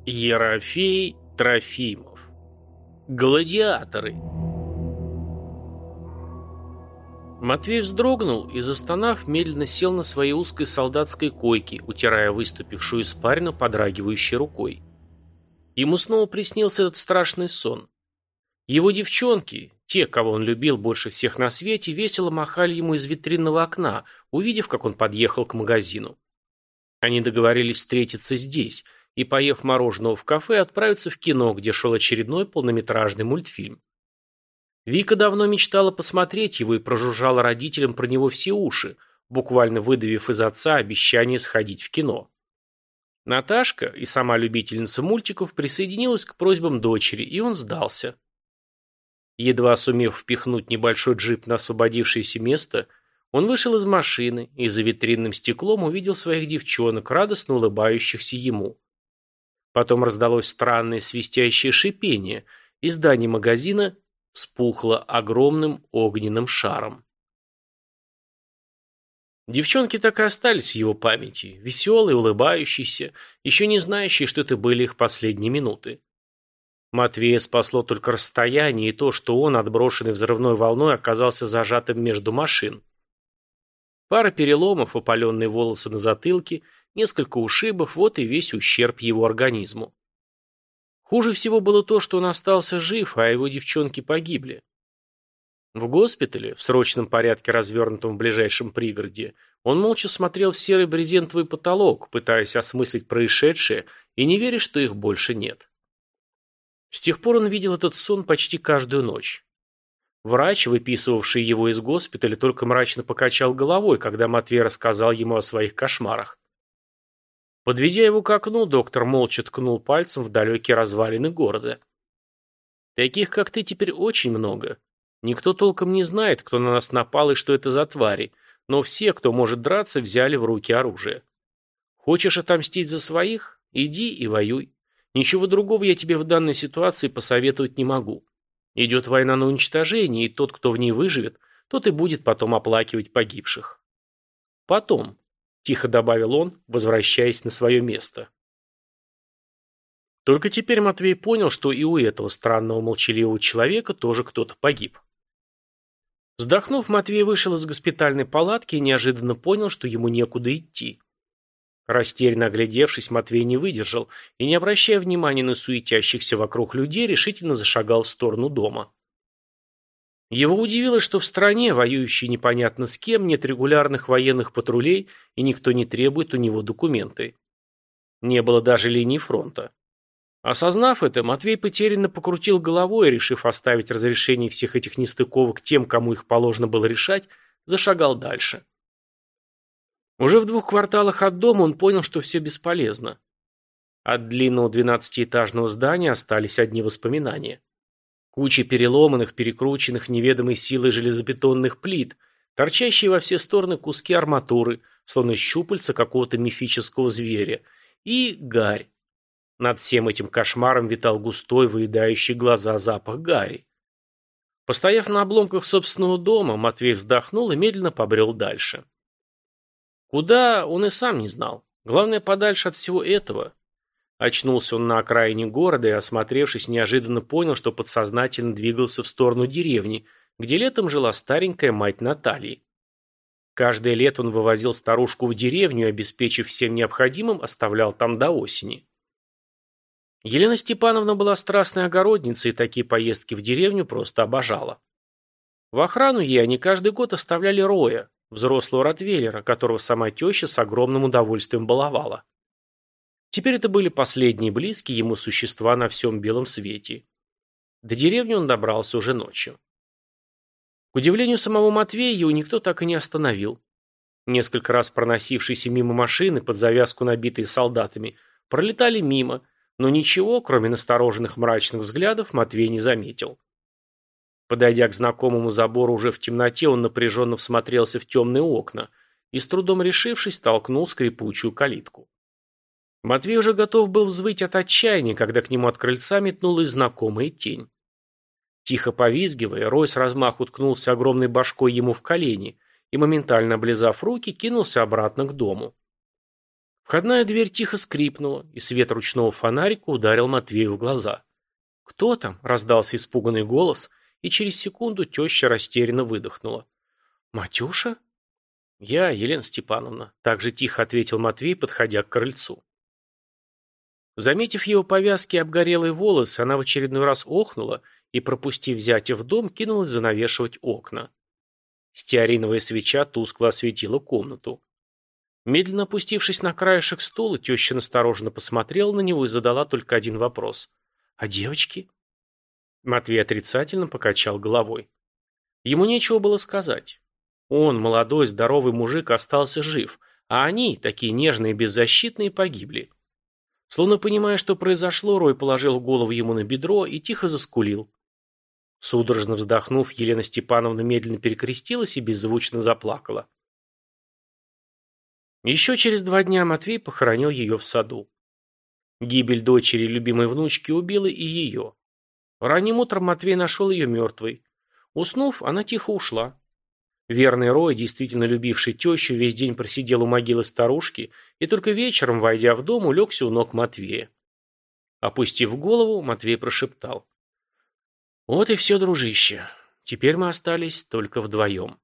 Ерофей Трофимов. Гладиаторы. Матвей вздрогнул и, застонав, медленно сел на своей узкой солдатской койке, утирая выступившую испарину подрагивающей рукой. Ему снова приснился этот страшный сон. Его девчонки, те, кого он любил больше всех на свете, весело махали ему из витринного окна, увидев, как он подъехал к магазину. Они договорились встретиться здесь и, поев мороженого в кафе, отправиться в кино, где шел очередной полнометражный мультфильм. Вика давно мечтала посмотреть его и прожужжала родителям про него все уши, буквально выдавив из отца обещание сходить в кино. Наташка, и сама любительница мультиков, присоединилась к просьбам дочери, и он сдался. Едва сумев впихнуть небольшой джип на освободившееся место, он вышел из машины и за витринным стеклом увидел своих девчонок, радостно улыбающихся ему. Потом раздалось странное свистящее шипение, и здание магазина вспухло огромным огненным шаром. Девчонки так и остались в его памяти, веселые, улыбающиеся, еще не знающие, что это были их последние минуты. Матвея спасло только расстояние и то, что он, отброшенный взрывной волной, оказался зажатым между машин. Пара переломов, опаленные волосы на затылке, несколько ушибов, вот и весь ущерб его организму. Хуже всего было то, что он остался жив, а его девчонки погибли. В госпитале, в срочном порядке развернутом в ближайшем пригороде, он молча смотрел в серый брезентовый потолок, пытаясь осмыслить происшедшее и не веря, что их больше нет. С тех пор он видел этот сон почти каждую ночь. Врач, выписывавший его из госпиталя, только мрачно покачал головой, когда Матвей рассказал ему о своих кошмарах. Подведя его к окну, доктор молча ткнул пальцем в далекие развалины города. «Таких, как ты, теперь очень много. Никто толком не знает, кто на нас напал и что это за твари, но все, кто может драться, взяли в руки оружие. Хочешь отомстить за своих? Иди и воюй. Ничего другого я тебе в данной ситуации посоветовать не могу. Идет война на уничтожение, и тот, кто в ней выживет, тот и будет потом оплакивать погибших. Потом», — тихо добавил он, возвращаясь на свое место. Только теперь Матвей понял, что и у этого странного молчаливого человека тоже кто-то погиб. Вздохнув, Матвей вышел из госпитальной палатки и неожиданно понял, что ему некуда идти. Растерянно оглядевшись, Матвей не выдержал и, не обращая внимания на суетящихся вокруг людей, решительно зашагал в сторону дома. Его удивило, что в стране, воюющей непонятно с кем, нет регулярных военных патрулей и никто не требует у него документы. Не было даже линии фронта. Осознав это, Матвей потерянно покрутил головой и, решив оставить разрешение всех этих нестыковок тем, кому их положено было решать, зашагал дальше. Уже в 2 кварталах от дома он понял, что все бесполезно. От длинного 12-этажного здания остались одни воспоминания. Куча переломанных, перекрученных неведомой силой железобетонных плит, торчащие во все стороны куски арматуры, словно щупальца какого-то мифического зверя, и гарь. Над всем этим кошмаром витал густой, выедающий глаза запах гари. Постояв на обломках собственного дома, Матвей вздохнул и медленно побрел дальше. Куда, он и сам не знал. Главное, подальше от всего этого. Очнулся он на окраине города и, осмотревшись, неожиданно понял, что подсознательно двигался в сторону деревни, где летом жила старенькая мать Натальи. Каждое лето он вывозил старушку в деревню и, обеспечив всем необходимым, оставлял там до осени. Елена Степановна была страстной огородницей и такие поездки в деревню просто обожала. В охрану ей они каждый год оставляли Роя, взрослого ротвейлера, которого сама теща с огромным удовольствием баловала. Теперь это были последние близкие ему существа на всем белом свете. До деревни он добрался уже ночью. К удивлению самого Матвея, его никто так и не остановил. Несколько раз проносившиеся мимо машины, под завязку набитые солдатами, пролетали мимо, но ничего, кроме настороженных мрачных взглядов, Матвей не заметил. Подойдя к знакомому забору уже в темноте, он напряженно всмотрелся в темные окна и, с трудом решившись, толкнул скрипучую калитку. Матвей уже готов был взвыть от отчаяния, когда к нему от крыльца метнулась знакомая тень. Тихо повизгивая, Рой с размаху ткнулся огромной башкой ему в колени и, моментально облизав руки, кинулся обратно к дому. Входная дверь тихо скрипнула, и свет ручного фонарика ударил Матвею в глаза. «Кто там?» – раздался испуганный голос, и через секунду теща растерянно выдохнула. «Матюша?» «Я, Елена Степановна», – так же тихо ответил Матвей, подходя к крыльцу. Заметив его повязки и обгорелые волосы, она в очередной раз охнула и, пропустив зятя в дом, кинулась занавешивать окна. Стеариновая свеча тускло осветила комнату. Медленно опустившись на краешек стула, теща настороженно посмотрела на него и задала только один вопрос. «А девочки?» Матвей отрицательно покачал головой. Ему нечего было сказать. Он, молодой, здоровый мужик, остался жив, а они, такие нежные и беззащитные, погибли. Словно понимая, что произошло, Рой положил голову ему на бедро и тихо заскулил. Судорожно вздохнув, Елена Степановна медленно перекрестилась и беззвучно заплакала. Еще через 2 дня Матвей похоронил ее в саду. Гибель дочери и любимой внучки убила и ее. Ранним утром Матвей нашел ее мертвой. Уснув, она тихо ушла. Верный Рой, действительно любивший тещу, весь день просидел у могилы старушки и только вечером, войдя в дом, улегся у ног Матвея. Опустив голову, Матвей прошептал. «Вот и все, дружище. Теперь мы остались только вдвоем».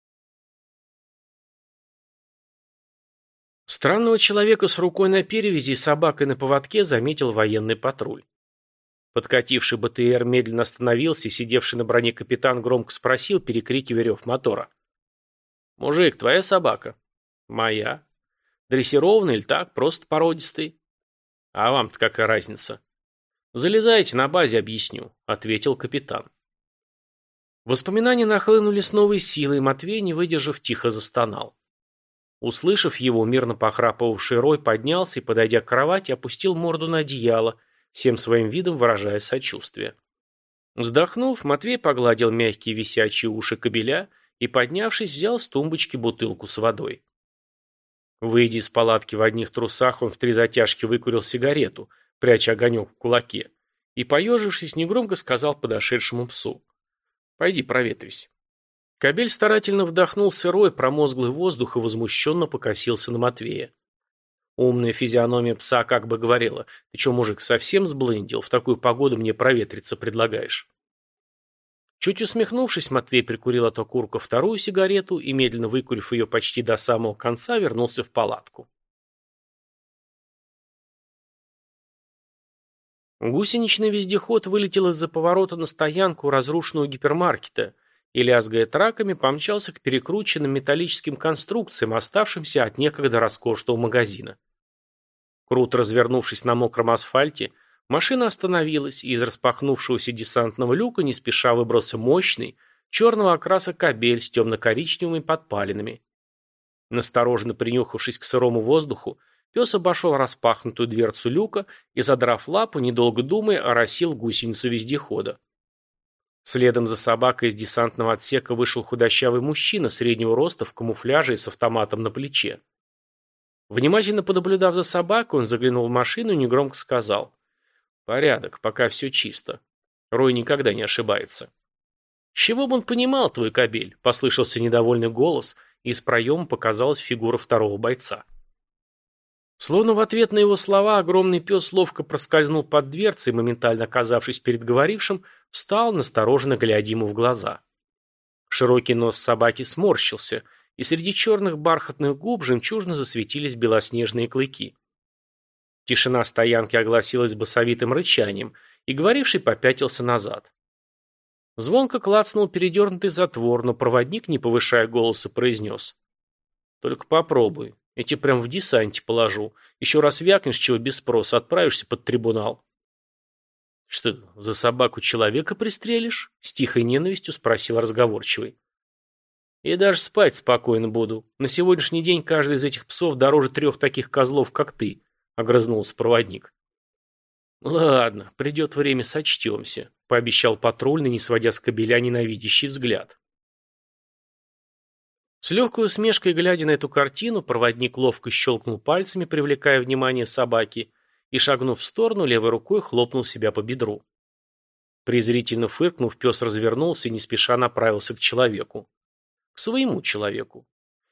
Странного человека с рукой на перевязи и собакой на поводке заметил военный патруль. Подкативший БТР медленно остановился, и сидевший на броне капитан громко спросил, перекрикивая рев мотора. «Мужик, твоя собака?» «Моя». «Дрессированный или так, просто породистый?» «А вам-то какая разница?» «Залезайте, на базе объясню», — ответил капитан. Воспоминания нахлынули с новой силой, и Матвей, не выдержав, тихо застонал. Услышав его, мирно похрапывавший Рой поднялся и, подойдя к кровати, опустил морду на одеяло, всем своим видом выражая сочувствие. Вздохнув, Матвей погладил мягкие висячие уши кобеля и, поднявшись, взял с тумбочки бутылку с водой. Выйдя из палатки в одних трусах, он в 3 затяжки выкурил сигарету, пряча огонек в кулаке, и, поежившись, негромко сказал подошедшему псу: «Пойди проветрись». Кобель старательно вдохнул сырой, промозглый воздух и возмущенно покосился на Матвея. Умная физиономия пса как бы говорила: «Ты че, мужик, совсем сблындил? В такую погоду мне проветриться предлагаешь?» Чуть усмехнувшись, Матвей прикурил от окурка 2-ю сигарету и, медленно выкурив ее почти до самого конца, вернулся в палатку. Гусеничный вездеход вылетел из-за поворота на стоянку разрушенного гипермаркета и, лязгая траками, помчался к перекрученным металлическим конструкциям, оставшимся от некогда роскошного магазина. Круто развернувшись на мокром асфальте, машина остановилась, и из распахнувшегося десантного люка не спеша выбрался мощный, черного окраса кобель с темно-коричневыми подпалинами. Настороженно принюхавшись к сырому воздуху, пес обошел распахнутую дверцу люка и, задрав лапу, недолго думая, оросил гусеницу вездехода. Следом за собакой из десантного отсека вышел худощавый мужчина среднего роста в камуфляже и с автоматом на плече. Внимательно понаблюдав за собакой, он заглянул в машину и негромко сказал: «Порядок, пока все чисто. Рой никогда не ошибается». «С чего бы он понимал, твой кобель?» – послышался недовольный голос, и из проема показалась фигура 2-го бойца. Словно в ответ на его слова огромный пес ловко проскользнул под дверцей и, моментально оказавшись перед говорившим, встал, настороженно глядя ему в глаза. Широкий нос собаки сморщился, и среди черных бархатных губ жемчужно засветились белоснежные клыки. Тишина стоянки огласилась басовитым рычанием, и говоривший попятился назад. Звонко клацнул передернутый затвор, но проводник, не повышая голоса, произнес: «Только попробуй. Я тебе прям в десанте положу. Еще раз вякнешь, чего без спроса, отправишься под трибунал». «Что, за собаку человека пристрелишь?» — с тихой ненавистью спросил разговорчивый. «И даже спать спокойно буду. На сегодняшний день каждый из этих псов дороже 3 таких козлов, как ты», — огрызнулся проводник. «Ладно, придет время, сочтемся», — пообещал патрульный, не сводя с кобеля ненавидящий взгляд. С легкой усмешкой, глядя на эту картину, проводник ловко щелкнул пальцами, привлекая внимание собаки, и, шагнув в сторону, левой рукой хлопнул себя по бедру. Презрительно фыркнув, пес развернулся и не спеша направился к человеку. К своему человеку.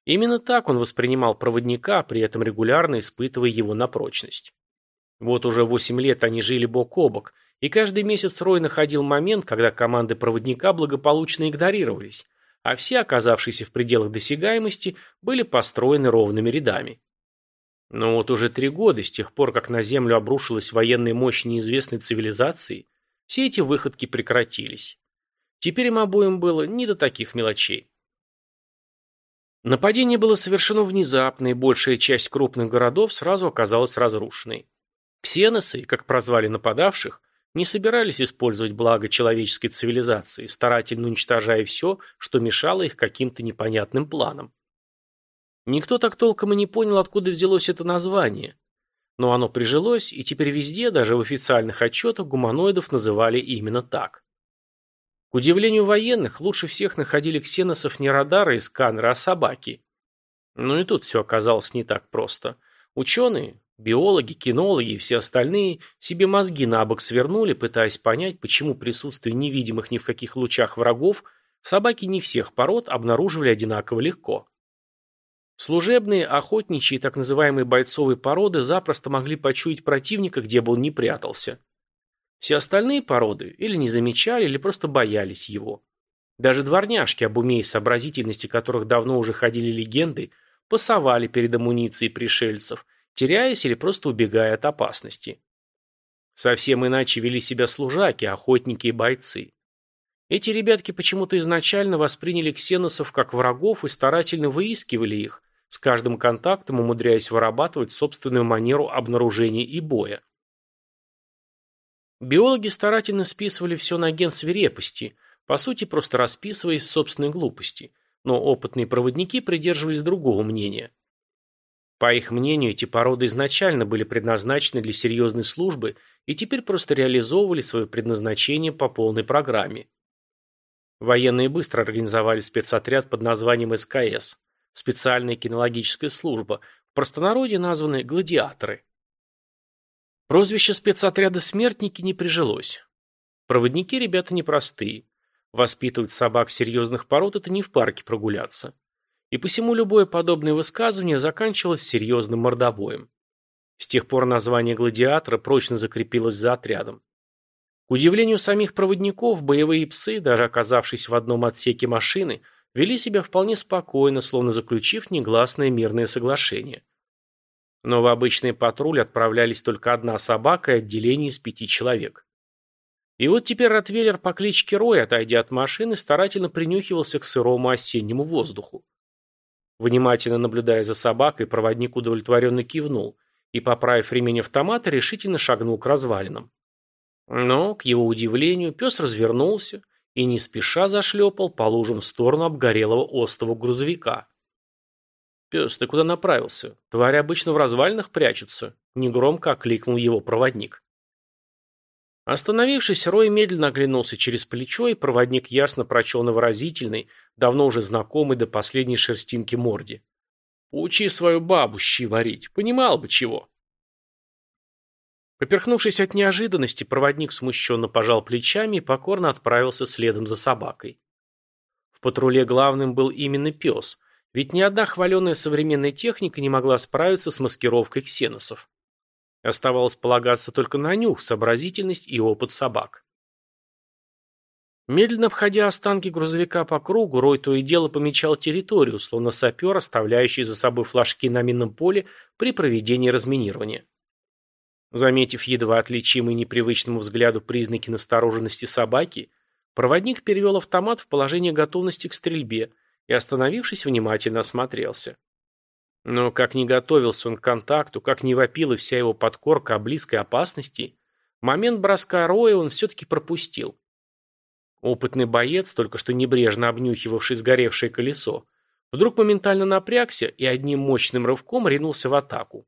Именно так он воспринимал проводника, при этом регулярно испытывая его на прочность. Вот уже 8 лет они жили бок о бок, и каждый месяц Рой находил момент, когда команды проводника благополучно игнорировались, а все, оказавшиеся в пределах досягаемости, были построены ровными рядами. Но вот уже 3 года, с тех пор, как на Землю обрушилась военная мощь неизвестной цивилизации, все эти выходки прекратились. Теперь им обоим было не до таких мелочей. Нападение было совершено внезапно, и большая часть крупных городов сразу оказалась разрушенной. Ксеносы, как прозвали нападавших, не собирались использовать благо человеческой цивилизации, старательно уничтожая все, что мешало их каким-то непонятным планам. Никто так толком и не понял, откуда взялось это название. Но оно прижилось, и теперь везде, даже в официальных отчетах, гуманоидов называли именно так. К удивлению военных, лучше всех находили ксеносов не радары и сканеры, а собаки. Но и тут все оказалось не так просто. Ученые, биологи, кинологи и все остальные себе мозги на бок свернули, пытаясь понять, почему присутствие невидимых ни в каких лучах врагов собаки не всех пород обнаруживали одинаково легко. Служебные, охотничьи и так называемые бойцовые породы запросто могли почуять противника, где бы он ни прятался. Все остальные породы или не замечали, или просто боялись его. Даже дворняжки, об уме и сообразительности которых давно уже ходили легенды, пасовали перед амуницией пришельцев, теряясь или просто убегая от опасности. Совсем иначе вели себя служаки, охотники и бойцы. Эти ребятки почему-то изначально восприняли ксеносов как врагов и старательно выискивали их, с каждым контактом умудряясь вырабатывать собственную манеру обнаружения и боя. Биологи старательно списывали все на ген свирепости, по сути просто расписываясь в собственной глупости, но опытные проводники придерживались другого мнения. По их мнению, эти породы изначально были предназначены для серьезной службы и теперь просто реализовывали свое предназначение по полной программе. Военные быстро организовали спецотряд под названием СКС – специальная кинологическая служба, в простонародье названные «гладиаторы». Прозвище спецотряда «смертники» не прижилось. Проводники ребята непростые. Воспитывать собак серьезных пород – это не в парке прогуляться. И посему любое подобное высказывание заканчивалось серьезным мордобоем. С тех пор название «гладиатора» прочно закрепилось за отрядом. К удивлению самих проводников, боевые псы, даже оказавшись в одном отсеке машины, вели себя вполне спокойно, словно заключив негласное мирное соглашение. Но в обычный патруль отправлялись только одна собака и отделение из 5 человек. И вот теперь ротвейлер по кличке Рой, отойдя от машины, старательно принюхивался к сырому осеннему воздуху. Внимательно наблюдая за собакой, проводник удовлетворенно кивнул и, поправив ремень автомата, решительно шагнул к развалинам. Но, к его удивлению, пес развернулся и не спеша зашлепал по лужам в сторону обгорелого остова грузовика. «Пес, ты куда направился? Твари обычно в развалинах прячутся», — негромко окликнул его проводник. Остановившись, Рой медленно оглянулся через плечо, и проводник ясно прочел на выразительной, давно уже знакомой до последней шерстинки морде. «Учи свою бабу щи варить, понимал бы чего». Поперхнувшись от неожиданности, проводник смущенно пожал плечами и покорно отправился следом за собакой. В патруле главным был именно пес, ведь ни одна хваленая современная техника не могла справиться с маскировкой ксеносов. Оставалось полагаться только на нюх, сообразительность и опыт собак. Медленно обходя останки грузовика по кругу, Рой то и дело помечал территорию, словно сапер, оставляющий за собой флажки на минном поле при проведении разминирования. Заметив едва отличимые непривычному взгляду признаки настороженности собаки, проводник перевел автомат в положение готовности к стрельбе и, остановившись, внимательно осмотрелся. Но как ни готовился он к контакту, как ни вопила вся его подкорка о близкой опасности, момент броска Роя он все-таки пропустил. Опытный боец, только что небрежно обнюхивавший сгоревшее колесо, вдруг моментально напрягся и одним мощным рывком ринулся в атаку.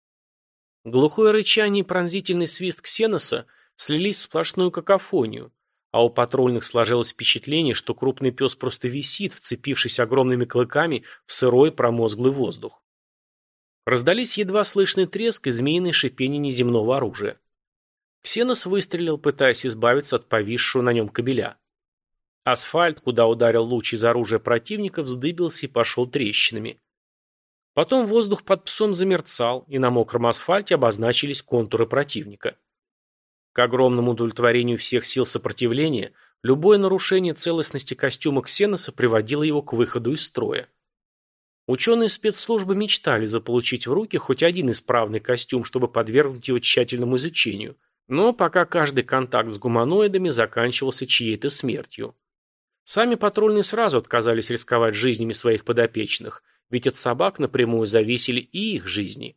Глухое рычание и пронзительный свист ксеноса слились в сплошную какофонию, а у патрульных сложилось впечатление, что крупный пес просто висит, вцепившись огромными клыками в сырой промозглый воздух. Раздались едва слышный треск и змеиное шипение неземного оружия. Ксенос выстрелил, пытаясь избавиться от повисшего на нем кобеля. Асфальт, куда ударил луч из оружия противника, вздыбился и пошел трещинами. Потом воздух под псом замерцал, и на мокром асфальте обозначились контуры противника. К огромному удовлетворению всех сил сопротивления, любое нарушение целостности костюма Ксеноса приводило его к выходу из строя. Ученые спецслужбы мечтали заполучить в руки хоть один исправный костюм, чтобы подвергнуть его тщательному изучению, но пока каждый контакт с гуманоидами заканчивался чьей-то смертью. Сами патрульные сразу отказались рисковать жизнями своих подопечных, ведь от собак напрямую зависели и их жизни.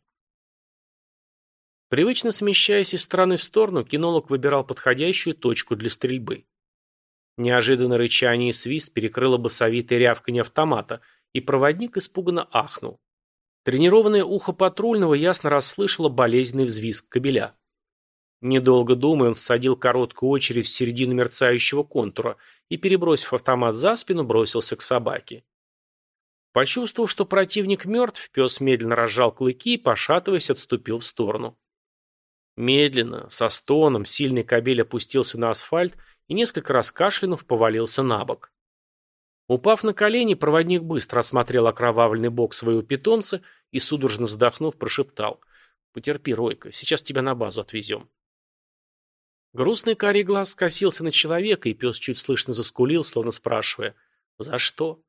Привычно смещаясь из стороны в сторону, кинолог выбирал подходящую точку для стрельбы. Неожиданно рычание и свист перекрыло басовитое рявканье автомата, и проводник испуганно ахнул. Тренированное ухо патрульного ясно расслышало болезненный взвизг кабеля. Недолго думая, он всадил короткую очередь в середину мерцающего контура и, перебросив автомат за спину, бросился к собаке. Почувствовав, что противник мертв, пес медленно разжал клыки и, пошатываясь, отступил в сторону. Медленно, со стоном, сильный кобель опустился на асфальт и, несколько раз кашлянув, повалился на бок. Упав на колени, проводник быстро осмотрел окровавленный бок своего питомца и, судорожно вздохнув, прошептал: «Потерпи, Ройка, сейчас тебя на базу отвезем». Грустный карий глаз скосился на человека, и пес чуть слышно заскулил, словно спрашивая: «За что?».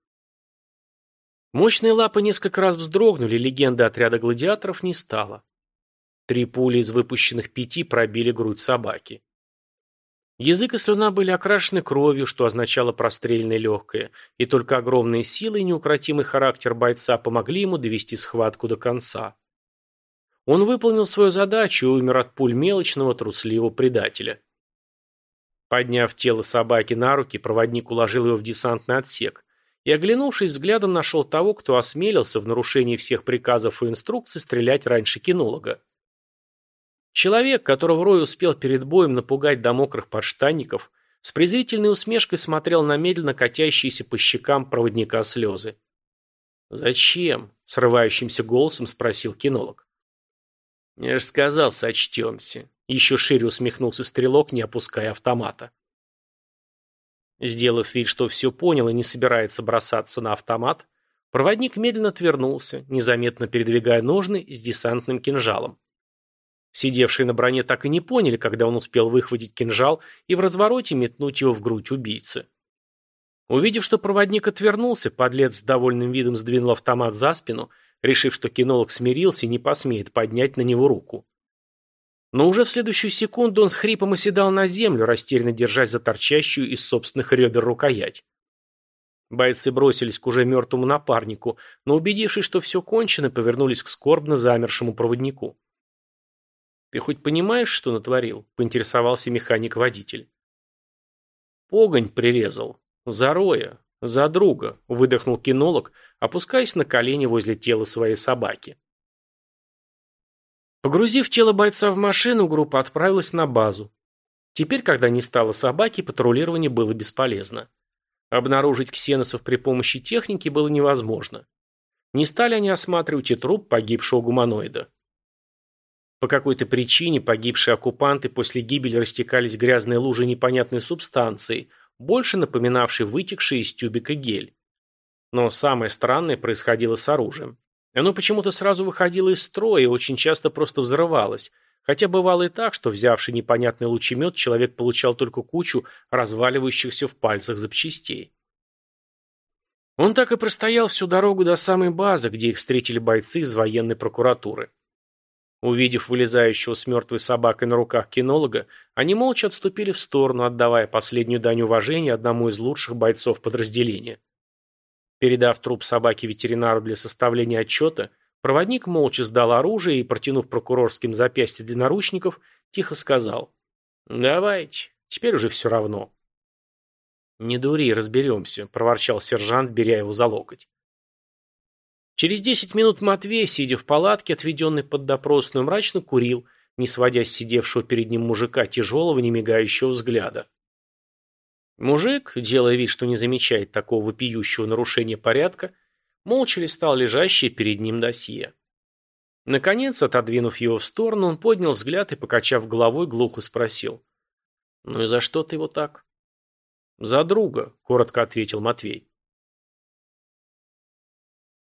Мощные лапы несколько раз вздрогнули, легенды отряда гладиаторов не стало. 3 пули из выпущенных 5 пробили грудь собаки. Язык и слюна были окрашены кровью, что означало простреленное легкое, и только огромные силы и неукротимый характер бойца помогли ему довести схватку до конца. Он выполнил свою задачу и умер от пуль мелочного, трусливого предателя. Подняв тело собаки на руки, проводник уложил его в десантный отсек и, оглянувшись взглядом, нашел того, кто осмелился в нарушении всех приказов и инструкций стрелять раньше кинолога. Человек, которого Рой успел перед боем напугать до мокрых подштанников, с презрительной усмешкой смотрел на медленно катящиеся по щекам проводника слезы. «Зачем?» – срывающимся голосом спросил кинолог. «Я же сказал, сочтемся», – еще шире усмехнулся стрелок, не опуская автомата. Сделав вид, что все понял и не собирается бросаться на автомат, проводник медленно отвернулся, незаметно передвигая ножны с десантным кинжалом. Сидевшие на броне так и не поняли, когда он успел выхватить кинжал и в развороте метнуть его в грудь убийцы. Увидев, что проводник отвернулся, подлец с довольным видом сдвинул автомат за спину, решив, что кинолог смирился и не посмеет поднять на него руку. Но уже в следующую секунду он с хрипом оседал на землю, растерянно держась за торчащую из собственных ребер рукоять. Бойцы бросились к уже мертвому напарнику, но, убедившись, что все кончено, повернулись к скорбно замершему проводнику. «Ты хоть понимаешь, что натворил?» – поинтересовался механик-водитель. «Погонь прирезал. За Роя. За друга», – выдохнул кинолог, опускаясь на колени возле тела своей собаки. Погрузив тело бойца в машину, группа отправилась на базу. Теперь, когда не стало собаки, патрулирование было бесполезно. Обнаружить ксеносов при помощи техники было невозможно. Не стали они осматривать и труп погибшего гуманоида. По какой-то причине погибшие оккупанты после гибели растекались в грязной луже непонятной субстанции, больше напоминавшей вытекший из тюбика гель. Но самое странное происходило с оружием. Оно почему-то сразу выходило из строя и очень часто просто взрывалось, хотя бывало и так, что взявший непонятный лучемет человек получал только кучу разваливающихся в пальцах запчастей. Он так и простоял всю дорогу до самой базы, где их встретили бойцы из военной прокуратуры. Увидев вылезающего с мертвой собакой на руках кинолога, они молча отступили в сторону, отдавая последнюю дань уважения одному из лучших бойцов подразделения. Передав труп собаки ветеринару для составления отчета, проводник молча сдал оружие и, протянув прокурорским запястье для наручников, тихо сказал: «Давайте, теперь уже все равно». «Не дури, разберемся», – проворчал сержант, беря его за локоть. Через 10 минут Матвей, сидя в палатке, отведенной под допросную, мрачно курил, не сводя с сидевшего перед ним мужика тяжелого, немигающего взгляда. Мужик, делая вид, что не замечает такого вопиющего нарушения порядка, молча листал лежащее перед ним досье. Наконец, отодвинув его в сторону, он поднял взгляд и, покачав головой, глухо спросил: «Ну и за что ты его так?» «За друга», — коротко ответил Матвей.